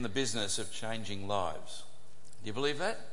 the business of changing lives. Do you believe that?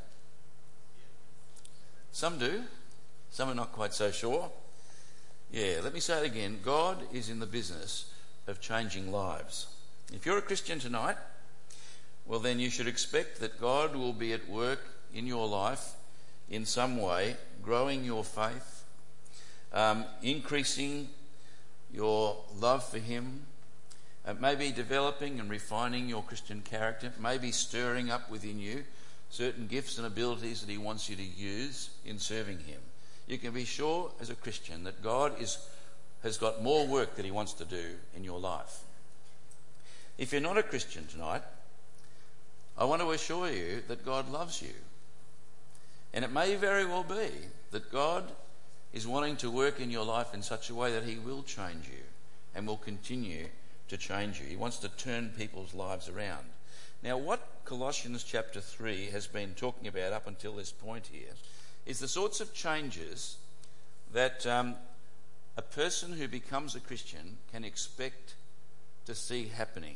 Some do. Some are not quite so sure. Yeah, let me say it again. God is in the business of changing lives. If you're a Christian tonight, well then you should expect that God will be at work in your life in some way, growing your faith, increasing your love for Him, maybe developing and refining your Christian character, maybe stirring up within you certain gifts and abilities that He wants you to use in serving Him. You can be sure as a Christian that God has got more work that He wants to do in your life. If you're not a Christian tonight, I want to assure you that God loves you. And it may very well be that God is wanting to work in your life in such a way that He will change you and will continue to change you. He wants to turn people's lives around. Now, what Colossians chapter 3 has been talking about up until this point here is the sorts of changes that a person who becomes a Christian can expect to see happening.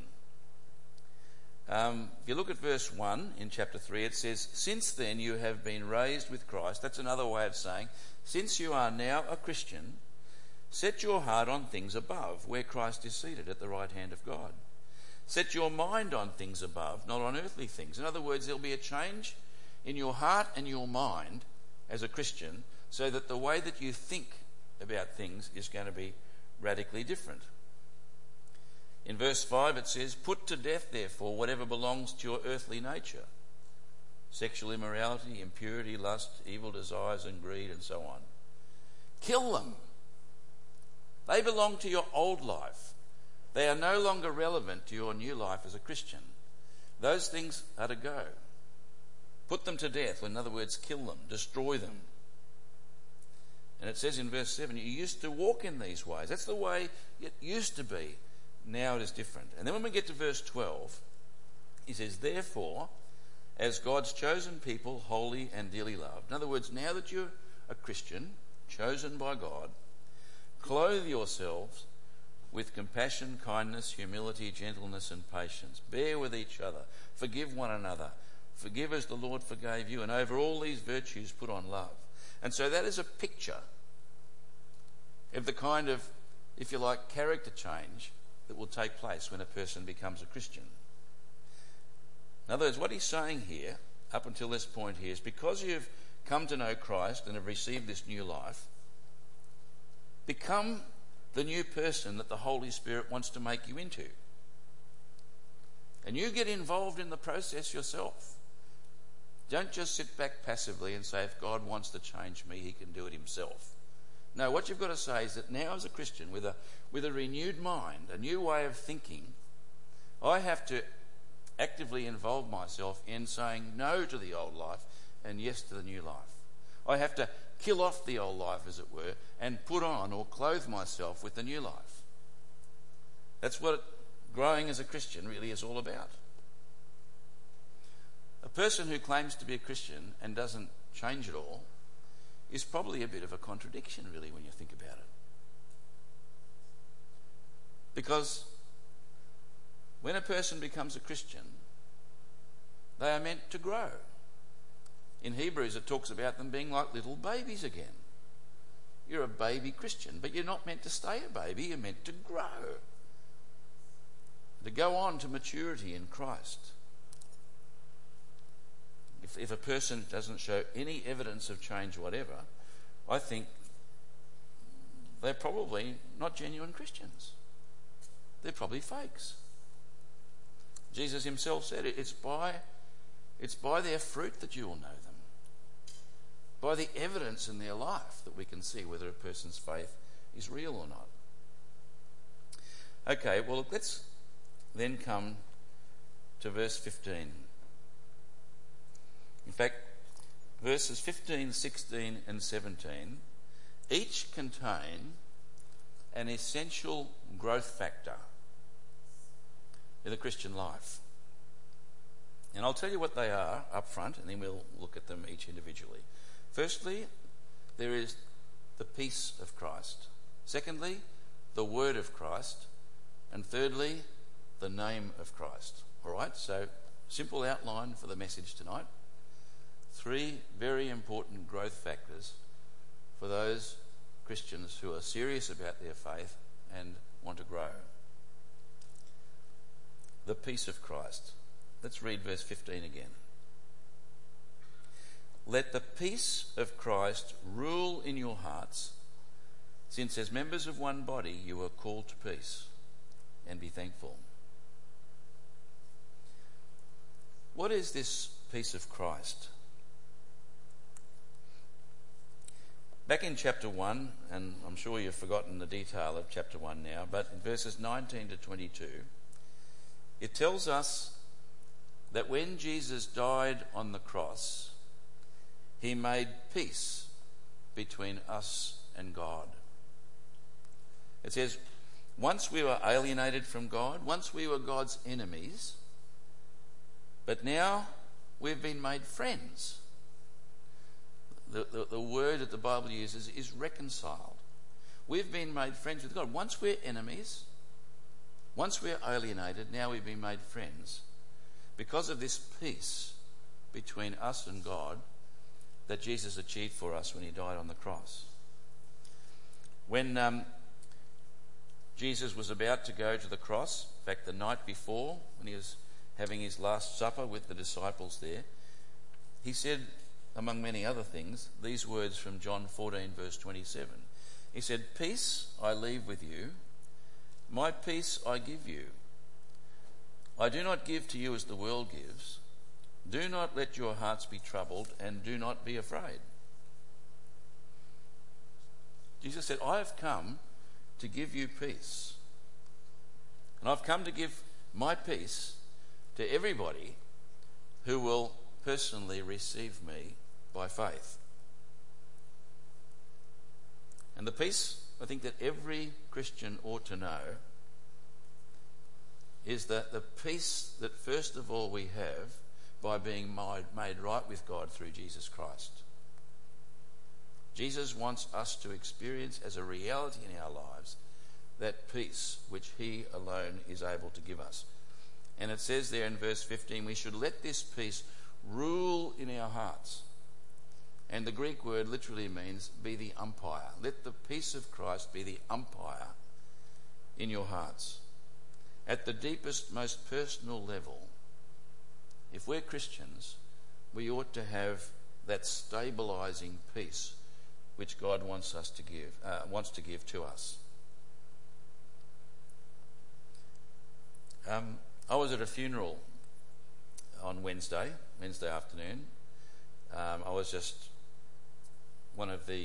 If you look at verse 1 in chapter 3, it says, "Since then you have been raised with Christ." That's another way of saying, since you are now a Christian, set your heart on things above, where Christ is seated at the right hand of God. Set your mind on things above, not on earthly things. In other words, there'll be a change in your heart and your mind as a Christian, so that the way that you think about things is going to be radically different. In verse 5 it says, "Put to death, therefore, whatever belongs to your earthly nature. Sexual immorality, impurity, lust, evil desires and greed," and so on. Kill them. They belong to your old life. They are no longer relevant to your new life as a Christian. Those things are to go. Put them to death. In other words, kill them, destroy them. And it says in verse 7, you used to walk in these ways. That's the way it used to be. Now it is different. And then when we get to verse 12, he says, "Therefore, as God's chosen people, holy and dearly loved." In other words, now that you're a Christian, chosen by God, clothe yourselves with compassion, kindness, humility, gentleness and patience. Bear with each other. Forgive one another. Forgive as the Lord forgave you. And over all these virtues put on love. And so that is a picture of the kind of, if you like, character change that will take place when a person becomes a Christian. In other words, what he's saying here, up until this point here, is because you've come to know Christ and have received this new life, become the new person that the Holy Spirit wants to make you into. And you get involved in the process yourself. Don't just sit back passively and say, if God wants to change me, He can do it Himself. No, what you've got to say is that now as a Christian, with a renewed mind, a new way of thinking, I have to actively involve myself in saying no to the old life and yes to the new life. I have to kill off the old life, as it were, and put on or clothe myself with the new life. That's what growing as a Christian really is all about. A person who claims to be a Christian and doesn't change at all is probably a bit of a contradiction, really, when you think about it. Because when a person becomes a Christian, they are meant to grow. In Hebrews, it talks about them being like little babies again. You're a baby Christian, but you're not meant to stay a baby, you're meant to grow. To go on to maturity in Christ. If a person doesn't show any evidence of change whatever, I think they're probably not genuine Christians. They're probably fakes. Jesus Himself said it's by their fruit that you will know them. By the evidence in their life that we can see whether a person's faith is real or not. Okay, well, let's then come to verse 15. In fact, verses 15, 16 and 17 each contain an essential growth factor in the Christian life. And I'll tell you what they are up front, and then we'll look at them each individually. Firstly, there is the peace of Christ. Secondly, the word of Christ. And thirdly, the name of Christ. All right, so simple outline for the message tonight. 3 very important growth factors for those Christians who are serious about their faith and want to grow. The peace of Christ. Let's read verse 15 again. Let the peace of Christ rule in your hearts, since as members of one body you are called to peace, and be thankful. What is this peace of Christ? Back in chapter 1, and I'm sure you've forgotten the detail of chapter 1 now, but in verses 19 to 22, it tells us that when Jesus died on the cross, he made peace between us and God. It says, once we were alienated from God, once we were God's enemies, but now we've been made friends. The word that the Bible uses is reconciled. We've been made friends with God. Once we're enemies, once we're alienated, now we've been made friends because of this peace between us and God that Jesus achieved for us when he died on the cross. When Jesus was about to go to the cross, in fact the night before, when he was having his last supper with the disciples there, he said, among many other things, these words from John 14 verse 27. He said, peace I leave with you, my peace I give you. I do not give to you as the world gives. Do not let your hearts be troubled, and do not be afraid. Jesus said, I have come to give you peace. And I've come to give my peace to everybody who will personally receive me by faith. And the peace, I think, that every Christian ought to know is that the peace that first of all we have by being made right with God through Jesus Christ. Jesus wants us to experience as a reality in our lives that peace which he alone is able to give us. And it says there in verse 15, we should let this peace rule in our hearts. And the Greek word literally means be the umpire. Let the peace of Christ be the umpire in your hearts. At the deepest, most personal level, if we're Christians, we ought to have that stabilizing peace which God wants to give to us. I was at a funeral on Wednesday afternoon. I was just one of the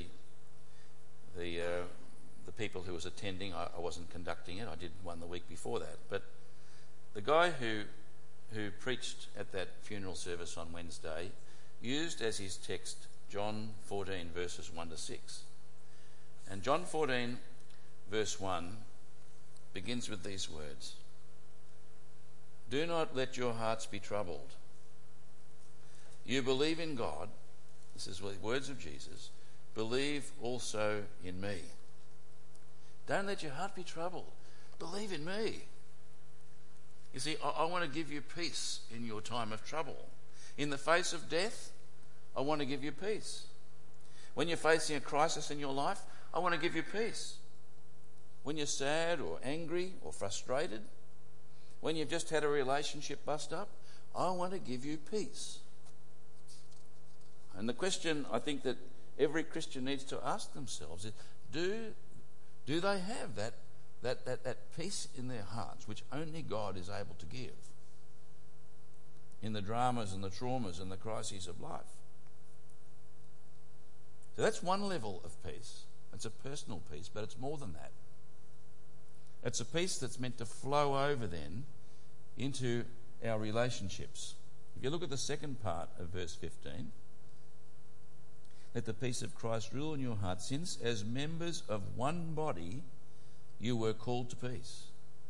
people who was attending. I wasn't conducting it. I did one the week before that. But the guy who preached at that funeral service on Wednesday used as his text John 14 verses 1 to 6. And John 14 verse 1 begins with these words. Do not let your hearts be troubled. You believe in God. This is the words of Jesus. Believe also in me. Don't let your heart be troubled. Believe in me. You see, I want to give you peace in your time of trouble. In the face of death, I want to give you peace. When you're facing a crisis in your life, I want to give you peace. When you're sad or angry or frustrated, when you've just had a relationship bust up, I want to give you peace. And the question I think that every Christian needs to ask themselves is, do they have that peace in their hearts which only God is able to give in the dramas and the traumas and the crises of life? So that's one level of peace. It's a personal peace, but it's more than that. It's a peace that's meant to flow over then into our relationships. If you look at the second part of verse 15, let the peace of Christ rule in your heart, since as members of one body you were called to peace.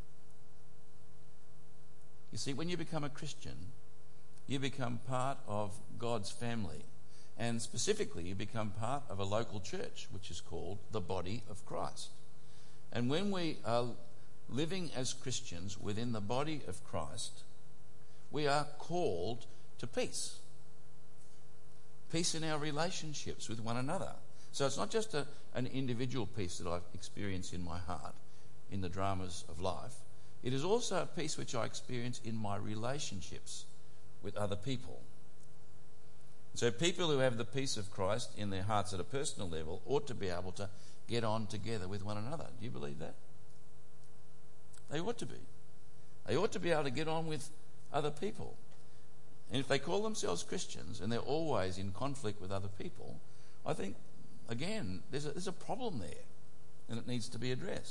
You see, when you become a Christian, you become part of God's family. And specifically, you become part of a local church, which is called the body of Christ. And when we are living as Christians within the body of Christ, We are called to peace. Peace in our relationships with one another. So it's not just an individual peace that I experience in my heart, in the dramas of life. It is also a peace which I experience in my relationships with other people. So people who have the peace of Christ in their hearts at a personal level ought to be able to get on together with one another. Do you believe that? They ought to be. They ought to be able to get on with other people. And if they call themselves Christians and they're always in conflict with other people, I think, again, there's a problem there, and it needs to be addressed.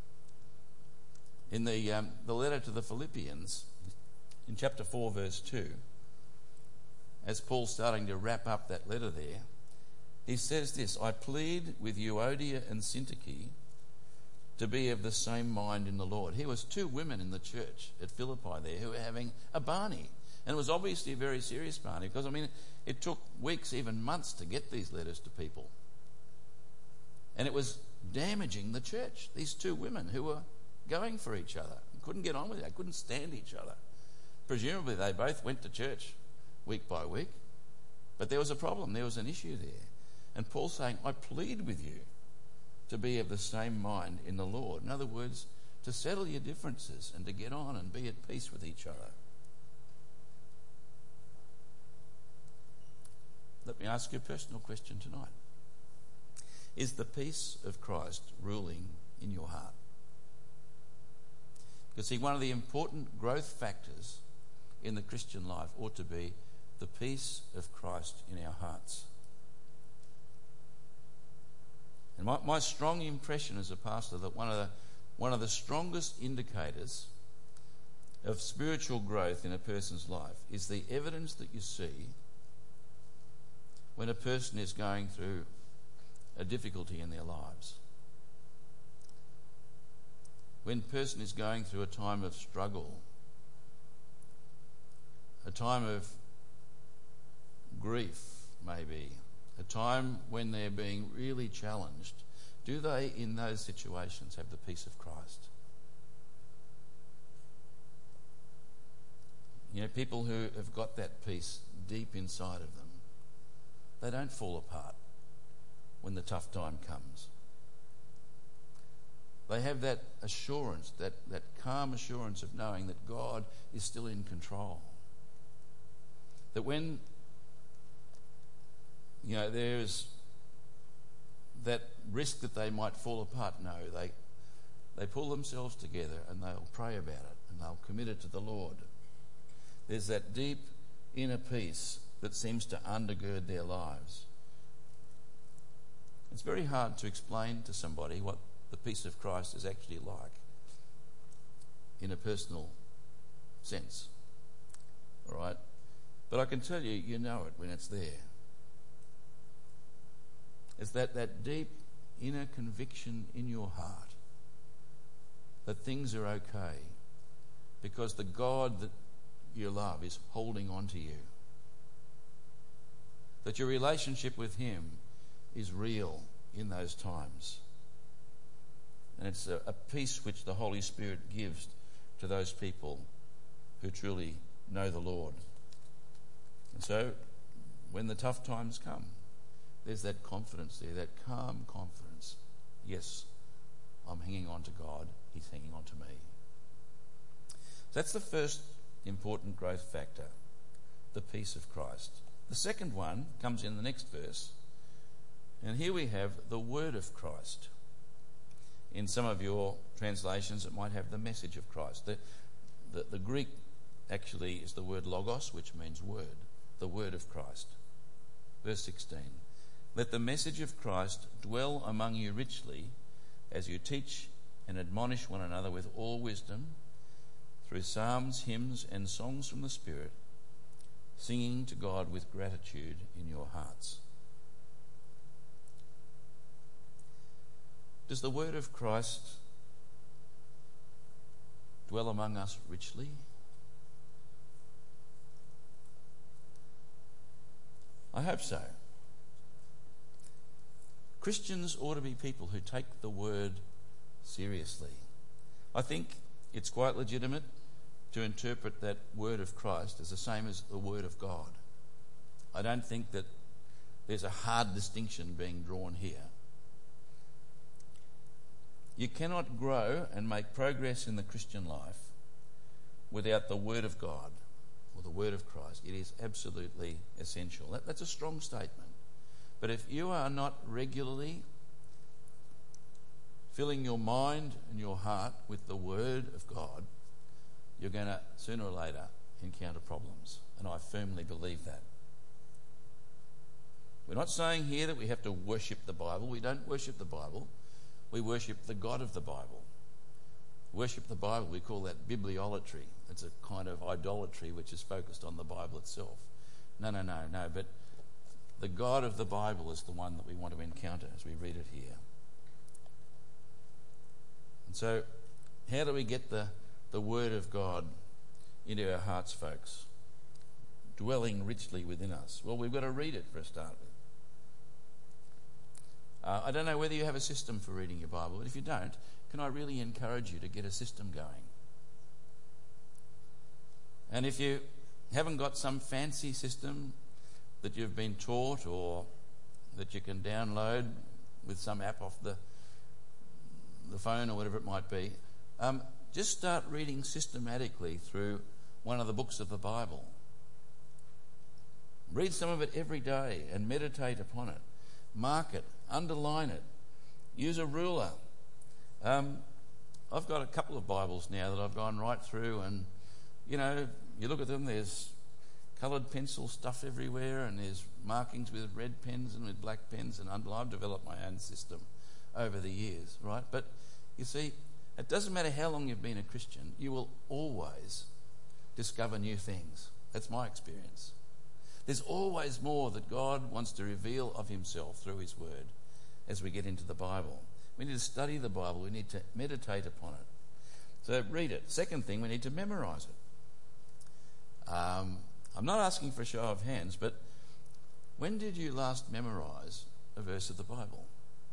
In the letter to the Philippians, in chapter 4, verse 2, as Paul's starting to wrap up that letter there, he says this: I plead with Euodia and Syntyche to be of the same mind in the Lord. Here was two women in the church at Philippi there who were having a barney. And it was obviously a very serious barney, because, it took weeks, even months, to get these letters to people. And it was damaging the church. These two women who were going for each other, couldn't get on with it, couldn't stand each other. Presumably they both went to church week by week, but there was a problem, there was an issue there. And Paul's saying, I plead with you to be of the same mind in the Lord. In other words, to settle your differences and to get on and be at peace with each other. Let me ask you a personal question tonight. Is the peace of Christ ruling in your heart? Because, see, one of the important growth factors in the Christian life ought to be the peace of Christ in our hearts. And my strong impression as a pastor that one of the strongest indicators of spiritual growth in a person's life is the evidence that you see when a person is going through a difficulty in their lives. When a person is going through a time of struggle, a time of grief maybe, a time when they're being really challenged, do they in those situations have the peace of Christ? People who have got that peace deep inside of them, they don't fall apart when the tough time comes. They have that assurance, that calm assurance of knowing that God is still in control. That when there's that risk that they might fall apart, no, they pull themselves together and they'll pray about it and they'll commit it to the Lord. There's that deep inner peace that seems to undergird their lives. It's very hard to explain to somebody what the peace of Christ is actually like in a personal sense. All right? But I can tell you, you know it when it's there. It's that deep inner conviction in your heart that things are okay because the God that you love is holding on to you. That your relationship with Him is real in those times. And it's a peace which the Holy Spirit gives to those people who truly know the Lord. And so, when the tough times come, there's that confidence there, that calm confidence. Yes, I'm hanging on to God, He's hanging on to me. So that's the first important growth factor, the peace of Christ. The second one comes in the next verse, and here we have the word of Christ. In some of your translations it might have the message of Christ. The Greek actually is the word logos, which means word, the word of Christ. Verse 16, let the message of Christ dwell among you richly as you teach and admonish one another with all wisdom through psalms, hymns and songs from the Spirit, singing to God with gratitude in your hearts. Does the word of Christ dwell among us richly? I hope so. Christians ought to be people who take the word seriously. I think it's quite legitimate to interpret that word of Christ as the same as the word of God. I don't think that there's a hard distinction being drawn here. You cannot grow and make progress in the Christian life without the word of God or the word of Christ. It is absolutely essential. That's a strong statement. But if you are not regularly filling your mind and your heart with the word of God, you're going to sooner or later encounter problems. And I firmly believe that. We're not saying here that we have to worship the Bible. We don't worship the Bible. We worship the God of the Bible. Worship the Bible, we call that bibliolatry. It's a kind of idolatry which is focused on the Bible itself. No. But the God of the Bible is the one that we want to encounter as we read it here. And so, how do we get the Word of God into our hearts, folks? Dwelling richly within us. Well, we've got to read it for a start with. I don't know whether you have a system for reading your Bible, but if you don't, can I really encourage you to get a system going? And if you haven't got some fancy system that you've been taught or that you can download with some app off the phone or whatever it might be, just start reading systematically through one of the books of the Bible. Read some of it every day and meditate upon it. Mark it, underline it, use a ruler. I've got a couple of Bibles now that I've gone right through, and you look at them, there's coloured pencil stuff everywhere, and there's markings with red pens and with black pens, and I've developed my own system over the years, right? But you see, it doesn't matter how long you've been a Christian, you will always discover new things. That's my experience. There's always more that God wants to reveal of himself through his word as we get into the Bible. We need to study the Bible. We need to meditate upon it. So read it. Second thing, we need to memorize it. I'm not asking for a show of hands, but when did you last memorize a verse of the Bible?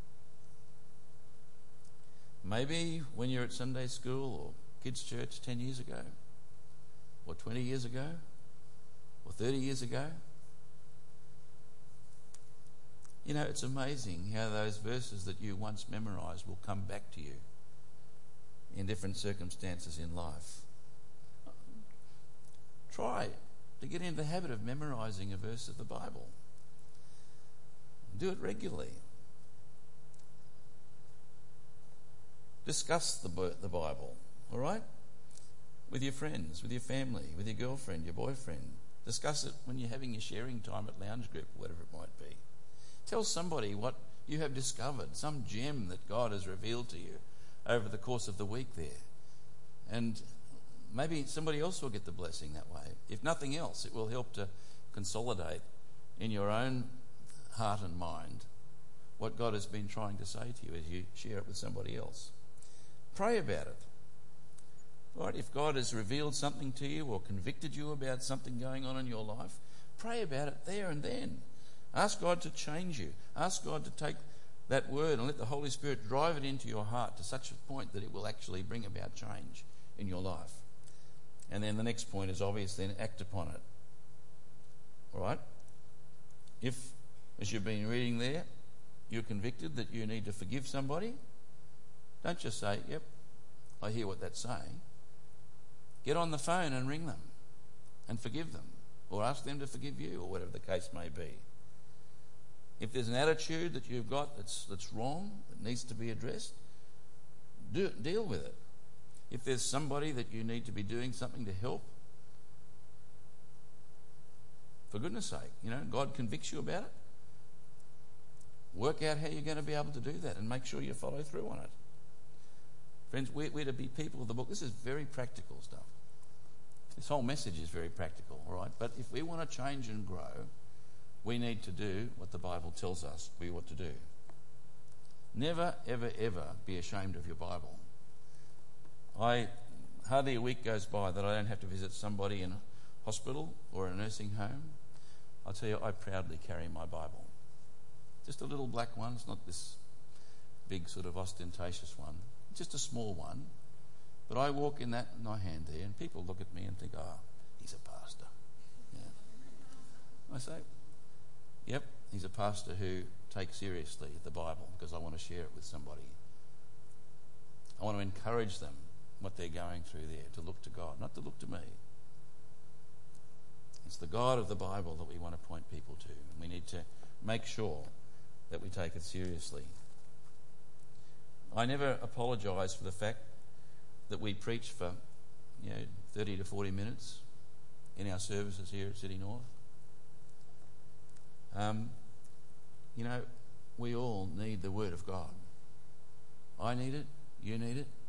Maybe when you're at Sunday school or kids' church 10 years ago, or 20 years ago, or 30 years ago. It's amazing how those verses that you once memorized will come back to you in different circumstances in life. Try to get into the habit of memorizing a verse of the Bible. Do it regularly. Discuss the Bible, all right? With your friends, with your family, with your girlfriend, your boyfriend. Discuss it when you're having your sharing time at lounge group or whatever it might be. Tell somebody what you have discovered, some gem that God has revealed to you over the course of the week there. And maybe somebody else will get the blessing that way. If nothing else, it will help to consolidate in your own heart and mind what God has been trying to say to you as you share it with somebody else. Pray about it. Right? If God has revealed something to you or convicted you about something going on in your life, pray about it there and then. Ask God to change you. Ask God to take that word and let the Holy Spirit drive it into your heart to such a point that it will actually bring about change in your life. And then the next point is obvious, then act upon it. All right? If, as you've been reading there, you're convicted that you need to forgive somebody, don't just say, yep, I hear what that's saying. Get on the phone and ring them and forgive them, or ask them to forgive you, or whatever the case may be. If there's an attitude that you've got that's wrong, that needs to be addressed, deal with it. If there's somebody that you need to be doing something to help, for goodness sake, God convicts you about it. Work out how you're going to be able to do that and make sure you follow through on it. Friends, we're to be people of the book. This is very practical stuff. This whole message is very practical, all right? But if we want to change and grow, we need to do what the Bible tells us we ought to do. Never, ever, ever be ashamed of your Bible. Hardly a week goes by that I don't have to visit somebody in a hospital or a nursing home. I'll tell you, I proudly carry my Bible. Just a little black one. It's not this big sort of ostentatious one. Just a small one. But I walk in that my hand there, and people look at me and think, oh, he's a pastor. Yeah. I say, yep, he's a pastor who takes seriously the Bible because I want to share it with somebody. I want to encourage them, what they're going through there, to look to God, not to look to me. It's the God of the Bible that we want to point people to, and we need to make sure that we take it seriously. I never apologise for the fact that we preach for 30 to 40 minutes in our services here at City North. We all need the Word of God. I need it, you need it.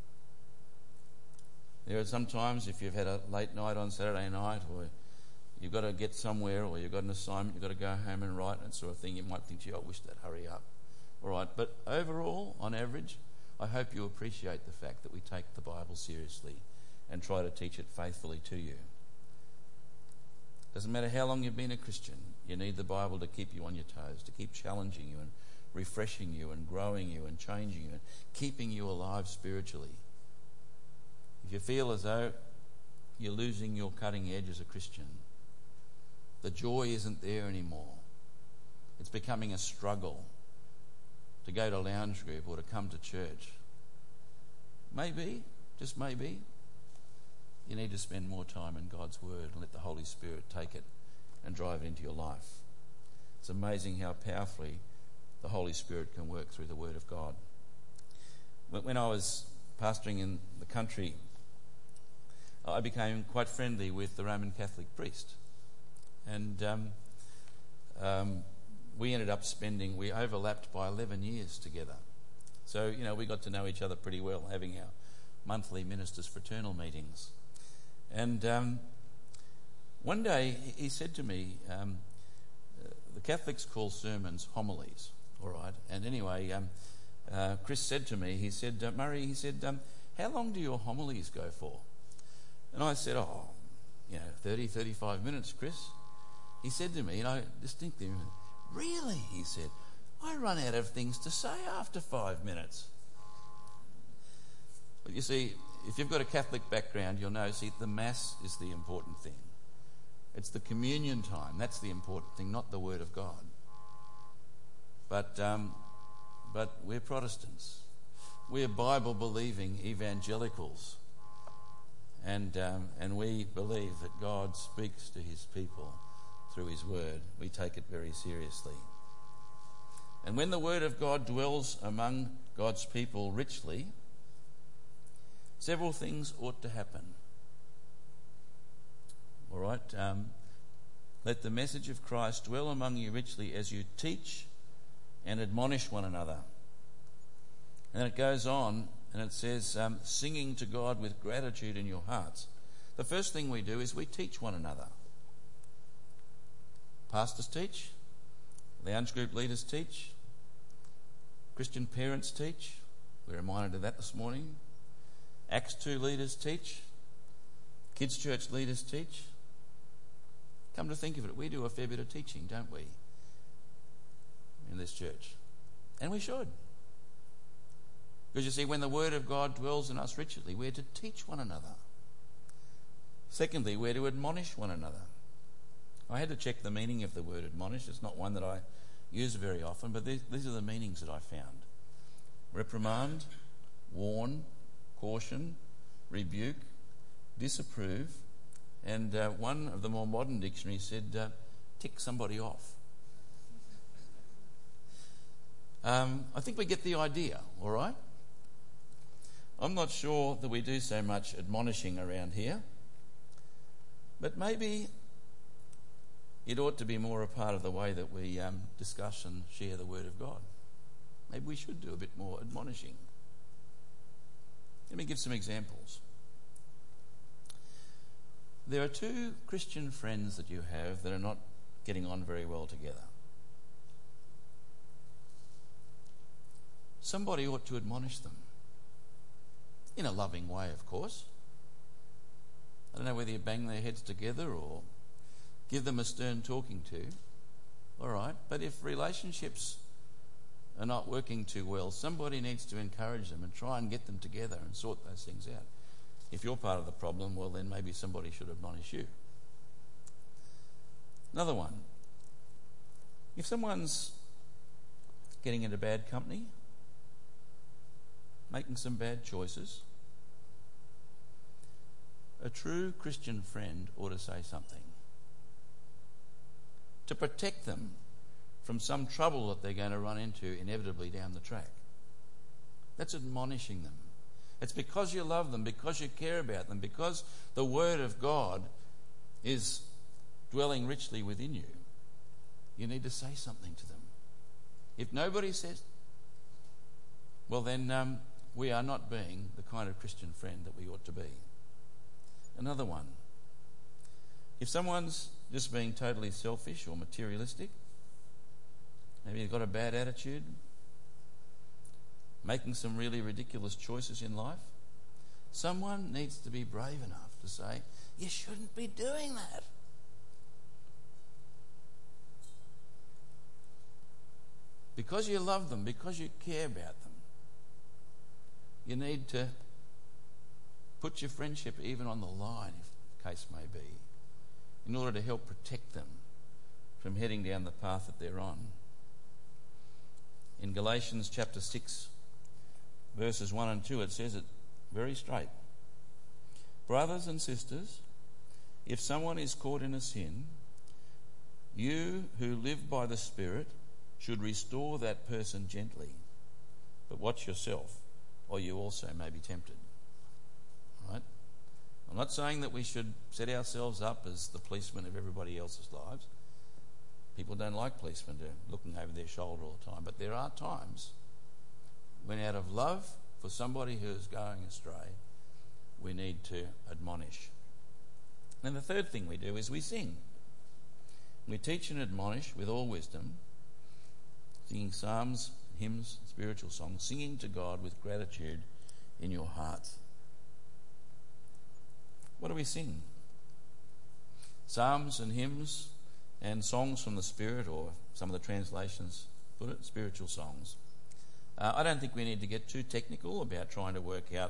There are some times if you've had a late night on Saturday night, or you've got to get somewhere, or you've got an assignment, you've got to go home and write, and that sort of thing, you might think, gee, I wish they'd hurry up. All right, but overall, on average, I hope you appreciate the fact that we take the Bible seriously and try to teach it faithfully to you. Doesn't matter how long you've been a Christian, you need the Bible to keep you on your toes, to keep challenging you and refreshing you and growing you and changing you and keeping you alive spiritually. If you feel as though you're losing your cutting edge as a Christian, the joy isn't there anymore. It's becoming a struggle to go to lounge group or to come to church. Maybe, just maybe, you need to spend more time in God's Word and let the Holy Spirit take it and drive it into your life. It's amazing how powerfully the Holy Spirit can work through the Word of God. When I was pastoring in the country, I became quite friendly with the Roman Catholic priest. And we ended up we overlapped by 11 years together. So, we got to know each other pretty well, having our monthly ministers' fraternal meetings. And one day he said to me, the Catholics call sermons homilies, all right? And anyway, Chris said to me, he said, Murray, how long do your homilies go for? And I said, 30, 35 minutes, Chris. He said to me, and I distinctly remember, really? He said, I run out of things to say after 5 minutes. But you see, if you've got a Catholic background, you'll know, the Mass is the important thing. It's the communion time. That's the important thing, not the Word of God. But we're Protestants. We're Bible-believing evangelicals. And we believe that God speaks to his people through his Word. We take it very seriously. And when the Word of God dwells among God's people richly, several things ought to happen. All right? Let the message of Christ dwell among you richly as you teach and admonish one another. And then it goes on and it says, singing to God with gratitude in your hearts. The first thing we do is we teach one another. Pastors teach, lounge group leaders teach, Christian parents teach. We're reminded of that this morning. Acts 2 leaders teach, kids church leaders teach. Come to think of it, we do a fair bit of teaching, don't we, in this church? And we should. Because you see, when the Word of God dwells in us richly, we're to teach one another. Secondly, we're to admonish one another. I had to check the meaning of the word admonish. It's not one that I use very often, but these are the meanings that I found. Reprimand, warn, caution, rebuke, disapprove, and one of the more modern dictionaries said tick somebody off. I think we get the idea, all right? I'm not sure that we do so much admonishing around here, but maybe it ought to be more a part of the way that we discuss and share the Word of God. Maybe we should do a bit more admonishing. Let me give some examples. There are two Christian friends that you have that are not getting on very well together. Somebody ought to admonish them. In a loving way, of course. I don't know whether you bang their heads together or give them a stern talking to. All right. But if relationships are not working too well, somebody needs to encourage them and try and get them together and sort those things out. if you're part of the problem, well, then maybe somebody should admonish you. Another one. If someone's getting into bad company, making some bad choices, a true Christian friend ought to say something to protect them from some trouble that they're going to run into inevitably down the track. That's admonishing them. It's because you love them, because you care about them, because the Word of God is dwelling richly within you. You need to say something to them. If nobody says, well then we are not being the kind of Christian friend that we ought to be. Another one. If someone's just being totally selfish or materialistic, maybe they've got a bad attitude, making some really ridiculous choices in life, someone needs to be brave enough to say, you shouldn't be doing that. Because you love them, because you care about them, you need to put your friendship even on the line, if the case may be, in order to help protect them from heading down the path that they're on. In Galatians chapter 6, verses 1 and 2, it says it very straight. Brothers and sisters, if someone is caught in a sin, you who live by the Spirit should restore that person gently. But watch yourself, or you also may be tempted. Right? I'm not saying that we should set ourselves up as the policemen of everybody else's lives. People don't like policemen looking over their shoulder all the time. But there are times when, out of love for somebody who is going astray, we need to admonish. And the third thing we do is we sing. We teach and admonish with all wisdom, singing psalms, hymns, spiritual songs, singing to God with gratitude in your hearts. What do we sing? Psalms and hymns and songs from the Spirit, or some of the translations put it, spiritual songs. I don't think we need to get too technical about trying to work out,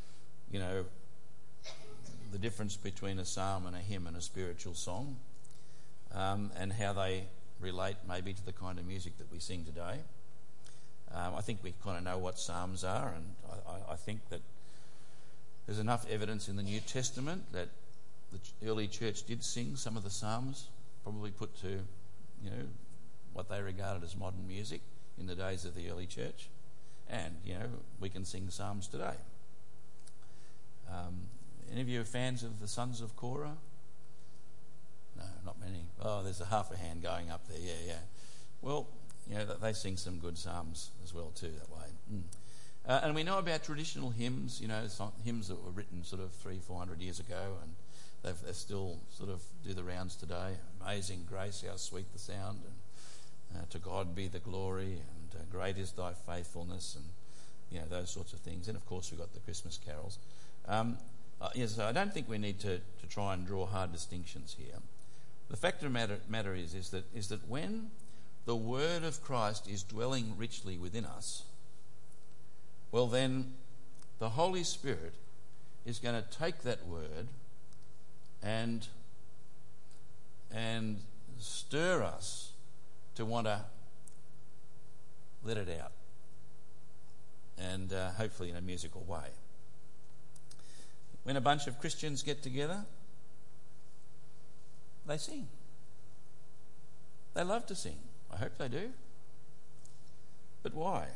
the difference between a psalm and a hymn and a spiritual song, and how they relate maybe to the kind of music that we sing today. I think we kind of know what psalms are, and I think that there's enough evidence in the New Testament that the early church did sing some of the psalms, probably put to, what they regarded as modern music in the days of the early church. And, we can sing psalms today. Any of you are fans of the Sons of Korah? No, not many. Oh, there's a half a hand going up there. Yeah. Well, they sing some good psalms as well too that way. And we know about traditional hymns, hymns that were written sort of 300-400 years ago, and they still sort of do the rounds today. Amazing grace, how sweet the sound, and to God be the glory, and great is thy faithfulness, and those sorts of things. And of course we've got the Christmas carols. So I don't think we need to try and draw hard distinctions here. The fact of the matter is that when the Word of Christ is dwelling richly within us, well then the Holy Spirit is going to take that Word and stir us to want to let it out, and hopefully in a musical way. When a bunch of Christians get together, they sing. They love to sing. I hope they do. But why?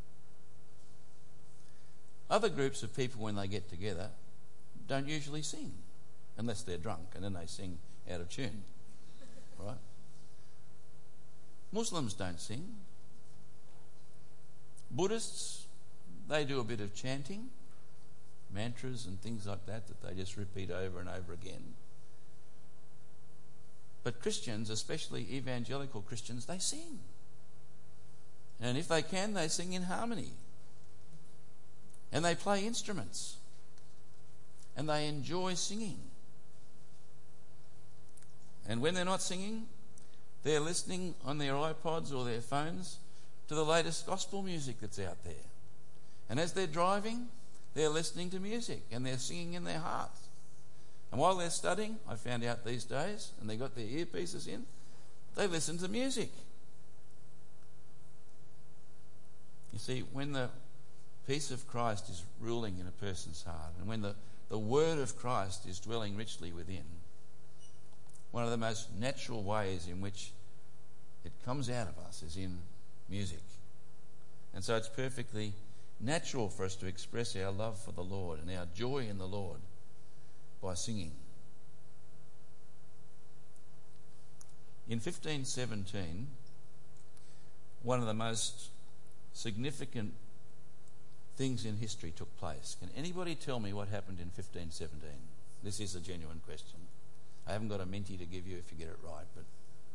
Other groups of people, when they get together, don't usually sing unless they're drunk, and then they sing out of tune. Right? Muslims don't sing. Buddhists, they do a bit of chanting, mantras and things like that they just repeat over and over again. But Christians, especially evangelical Christians, they sing. And if they can, they sing in harmony. And they play instruments. And they enjoy singing. And when they're not singing, they're listening on their iPods or their phones to the latest gospel music that's out there. And as they're driving, they're listening to music and they're singing in their hearts. And while they're studying, I found out these days, and they got their earpieces in, they listen to music. You see, when the peace of Christ is ruling in a person's heart, and when the word of Christ is dwelling richly within, one of the most natural ways in which it comes out of us is in music. And so it's perfectly natural for us to express our love for the Lord and our joy in the Lord by singing. In 1517, one of the most significant things in history took place. Can anybody tell me what happened in 1517? This is a genuine question. I haven't got a minty to give you if you get it right, but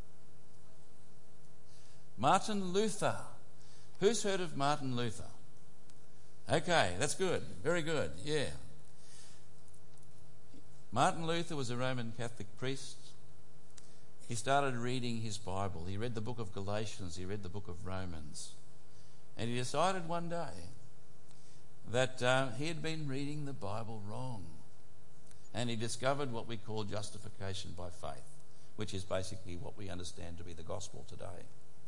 Martin Luther. Who's heard of Martin Luther? Okay, that's good. Very good. Yeah. Martin Luther was a Roman Catholic priest. He started reading his Bible. He read the book of Galatians. He read the book of Romans. And he decided one day that he had been reading the Bible wrong. And he discovered what we call justification by faith, which is basically what we understand to be the gospel today.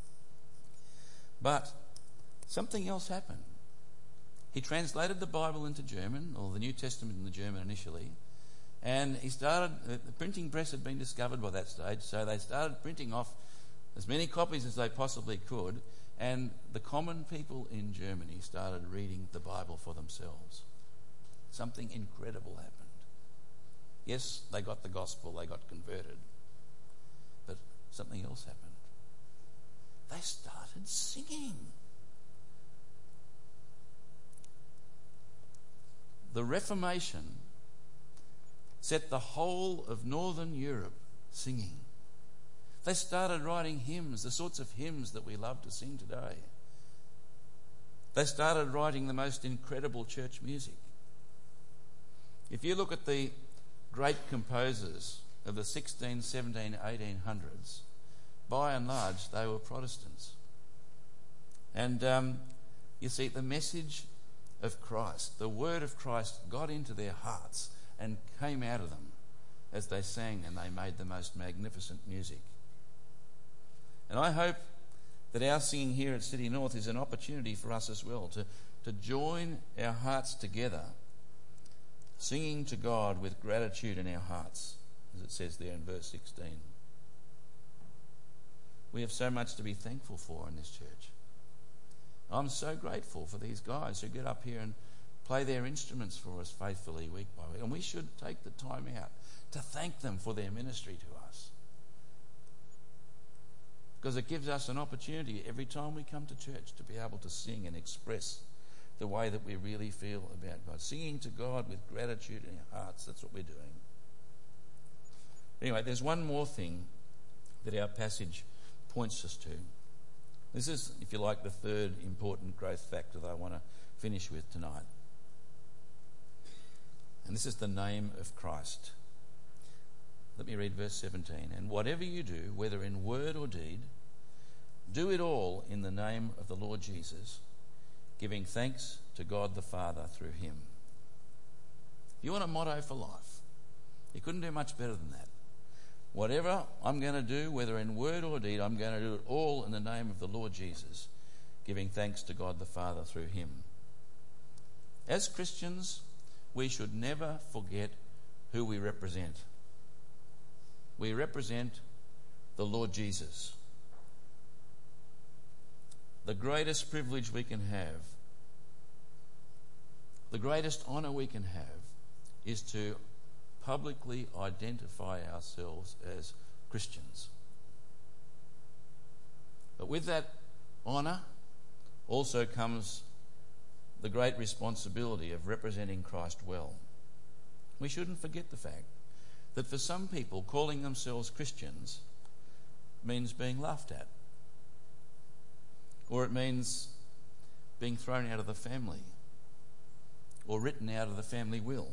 But something else happened. He translated the Bible into German, or the New Testament into German initially, and the printing press had been discovered by that stage, so they started printing off as many copies as they possibly could, and the common people in Germany started reading the Bible for themselves. Something incredible happened. Yes, they got the gospel, they got converted, but something else happened. They started singing. The Reformation set the whole of Northern Europe singing. They started writing hymns, the sorts of hymns that we love to sing today. They started writing the most incredible church music. If you look at the great composers of the 16, 17, 1800s, by and large, they were Protestants. And you see, the message of Christ, the word of Christ, got into their hearts and came out of them as they sang and they made the most magnificent music. And I hope that our singing here at City North is an opportunity for us as well to join our hearts together, singing to God with gratitude in our hearts, as it says there in verse 16. We have so much to be thankful for in this church. I'm so grateful for these guys who get up here and play their instruments for us faithfully week by week. And we should take the time out to thank them for their ministry to us. Because it gives us an opportunity every time we come to church to be able to sing and express the way that we really feel about God. Singing to God with gratitude in our hearts, that's what we're doing. Anyway, there's one more thing that our passage points us to. This is, if you like, the third important growth factor that I want to finish with tonight. And this is the name of Christ. Let me read verse 17. And whatever you do, whether in word or deed, do it all in the name of the Lord Jesus, giving thanks to God the Father through him. If you want a motto for life, you couldn't do much better than that. Whatever I'm going to do, whether in word or deed, I'm going to do it all in the name of the Lord Jesus, giving thanks to God the Father through him. As Christians, we should never forget who we represent. We represent the Lord Jesus. The greatest privilege we can have, the greatest honour we can have, is to publicly identify ourselves as Christians. But with that honour also comes the great responsibility of representing Christ well. We shouldn't forget the fact that for some people, calling themselves Christians means being laughed at, or it means being thrown out of the family, or written out of the family will.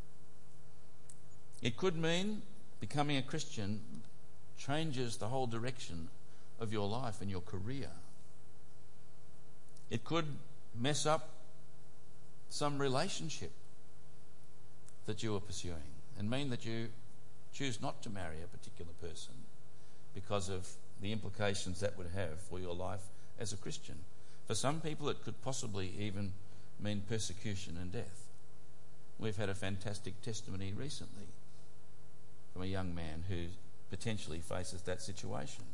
It could mean becoming a Christian changes the whole direction of your life and your career. It could mess up some relationship that you are pursuing, and mean that you choose not to marry a particular person because of the implications that would have for your life as a Christian. For some people, it could possibly even mean persecution and death. We've had a fantastic testimony recently from a young man who potentially faces that situation.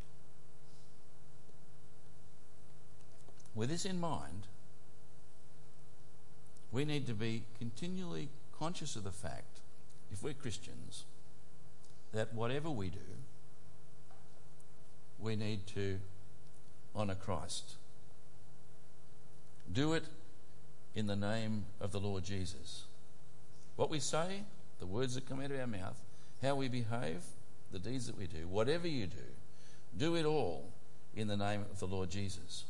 With this in mind, we need to be continually conscious of the fact, if we're Christians, that whatever we do, we need to honour Christ. Do it in the name of the Lord Jesus. What we say, the words that come out of our mouth, how we behave, the deeds that we do, whatever you do it all in the name of the Lord Jesus.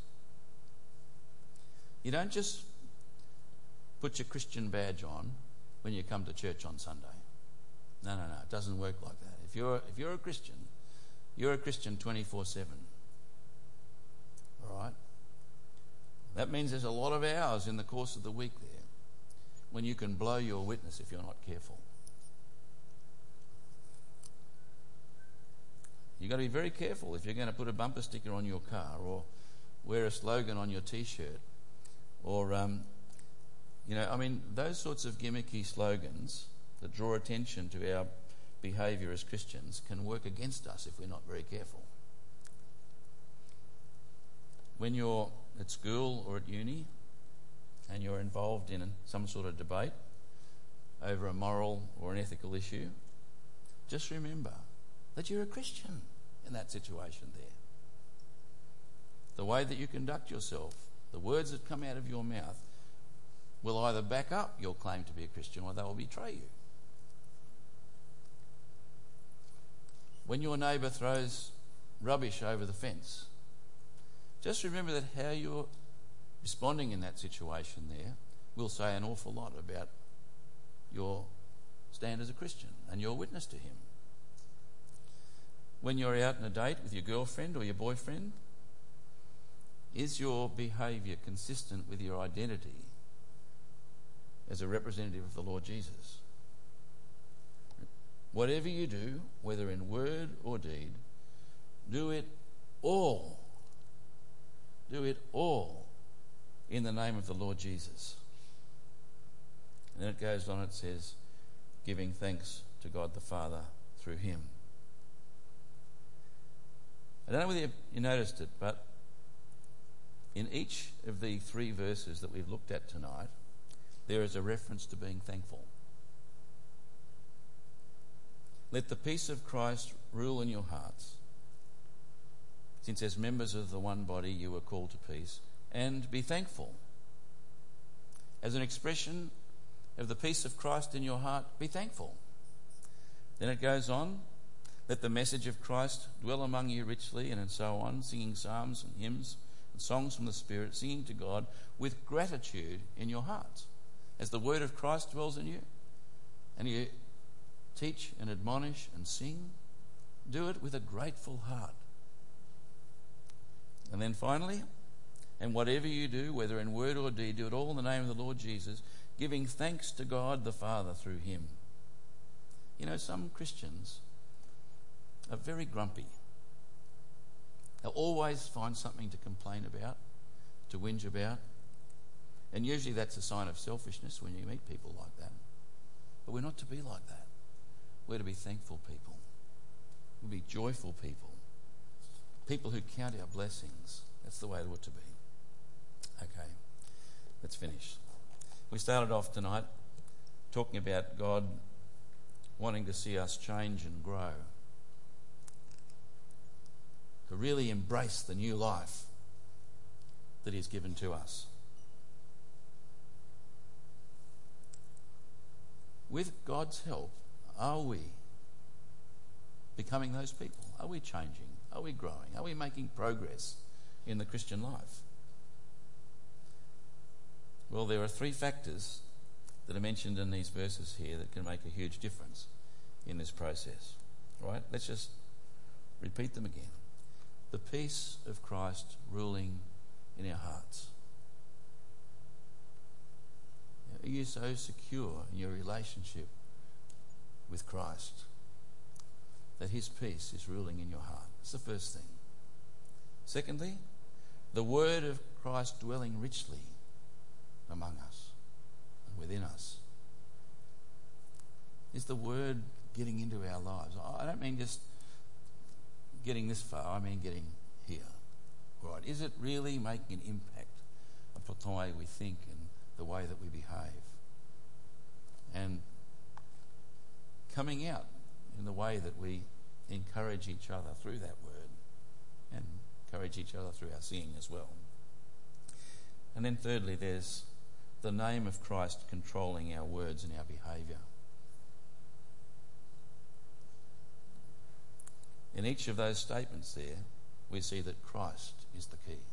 You don't just put your Christian badge on when you come to church on Sunday. No, it doesn't work like that. If you're a Christian, you're a Christian 24/7. All right? That means there's a lot of hours in the course of the week there when you can blow your witness if you're not careful. You've got to be very careful if you're going to put a bumper sticker on your car or wear a slogan on your T-shirt or, those sorts of gimmicky slogans that draw attention to our behaviour as Christians can work against us if we're not very careful. When you're at school or at uni and you're involved in some sort of debate over a moral or an ethical issue, just remember that you're a Christian in that situation there. The way that you conduct yourself, the words that come out of your mouth, will either back up your claim to be a Christian or they will betray you. When your neighbour throws rubbish over the fence, just remember that how you're responding in that situation there will say an awful lot about your stand as a Christian and your witness to him. When you're out on a date with your girlfriend or your boyfriend, is your behaviour consistent with your identity as a representative of the Lord Jesus? Whatever you do, whether in word or deed, do it all. Do it all in the name of the Lord Jesus. And then it goes on, it says, giving thanks to God the Father through him. I don't know whether you noticed it, but in each of the 3 verses that we've looked at tonight, there is a reference to being thankful. Let the peace of Christ rule in your hearts, since as members of the one body you are called to peace, and be thankful. As an expression of the peace of Christ in your heart, be thankful. Then it goes on, let the message of Christ dwell among you richly, and so on, singing psalms and hymns and songs from the Spirit, singing to God with gratitude in your hearts. As the word of Christ dwells in you, and you teach and admonish and sing, do it with a grateful heart. And then finally, and whatever you do, whether in word or deed, do it all in the name of the Lord Jesus, giving thanks to God the Father through him. You know, some Christians are very grumpy. They'll always find something to complain about, to whinge about. And usually that's a sign of selfishness when you meet people like that. But we're not to be like that. We're to be thankful people. We'll be joyful people. People who count our blessings. That's the way it ought to be. Okay, let's finish. We started off tonight talking about God wanting to see us change and grow, to really embrace the new life that he's given to us. With God's help, are we becoming those people? Are we changing? Are we growing? Are we making progress in the Christian life? Well, there are 3 factors that are mentioned in these verses here that can make a huge difference in this process. Right? Let's just repeat them again. The peace of Christ ruling in our hearts. Are you so secure in your relationship with Christ that his peace is ruling in your heart? That's the first thing. Secondly, the word of Christ dwelling richly among us and within us. Is the word getting into our lives? I don't mean just getting this far, I mean getting here. Right? Is it really making an impact upon the way we think and the way that we behave? And coming out in the way that we encourage each other through that word and encourage each other through our singing as well. And then thirdly, there's the name of Christ controlling our words and our behaviour. In each of those statements there, we see that Christ is the key.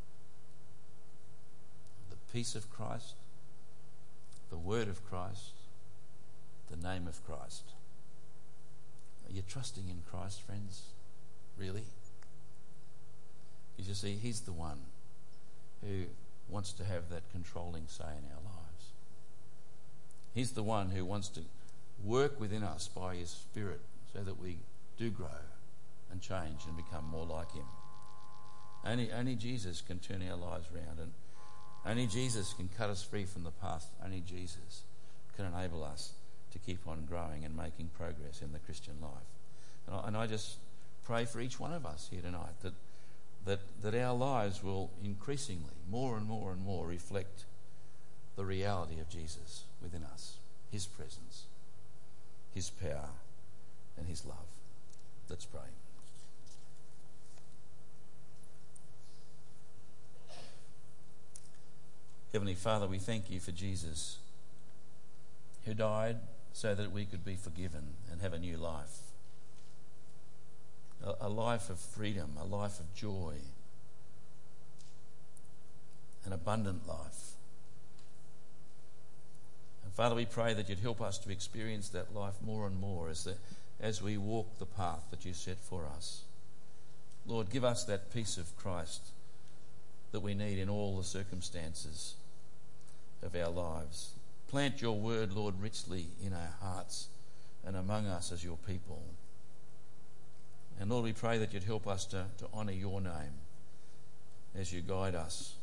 The peace of Christ, the word of Christ, the name of Christ. Are you trusting in Christ, friends? Really? Because you see, he's the one who wants to have that controlling say in our lives. He's the one who wants to work within us by his Spirit so that we do grow and change and become more like him. Only Jesus can turn our lives around, and only Jesus can cut us free from the past. Only Jesus can enable us to keep on growing and making progress in the Christian life. And I just pray for each one of us here tonight that our lives will increasingly, more and more and more, reflect the reality of Jesus within us, his presence, his power, and his love. Let's pray. Heavenly Father, we thank you for Jesus, who died so that we could be forgiven and have a new life. A life of freedom, a life of joy, an abundant life. And Father, we pray that you'd help us to experience that life more and more as we walk the path that you set for us. Lord, give us that peace of Christ that we need in all the circumstances of our lives. Plant your word, Lord, richly in our hearts and among us as your people. And Lord, we pray that you'd help us to honour your name as you guide us.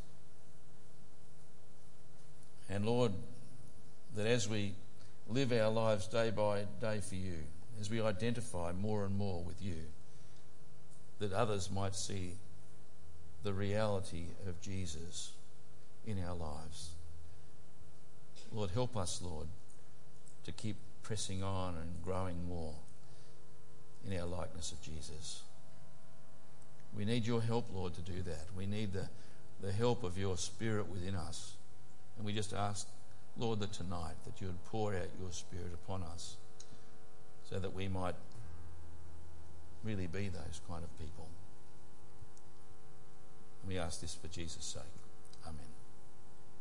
And Lord, that as we live our lives day by day for you, as we identify more and more with you, that others might see the reality of Jesus in our lives. Lord, help us, Lord, to keep pressing on and growing more in our likeness of Jesus. We need your help, Lord, to do that. We need the help of your Spirit within us. And we just ask, Lord, that tonight that you would pour out your Spirit upon us so that we might really be those kind of people. And we ask this for Jesus' sake.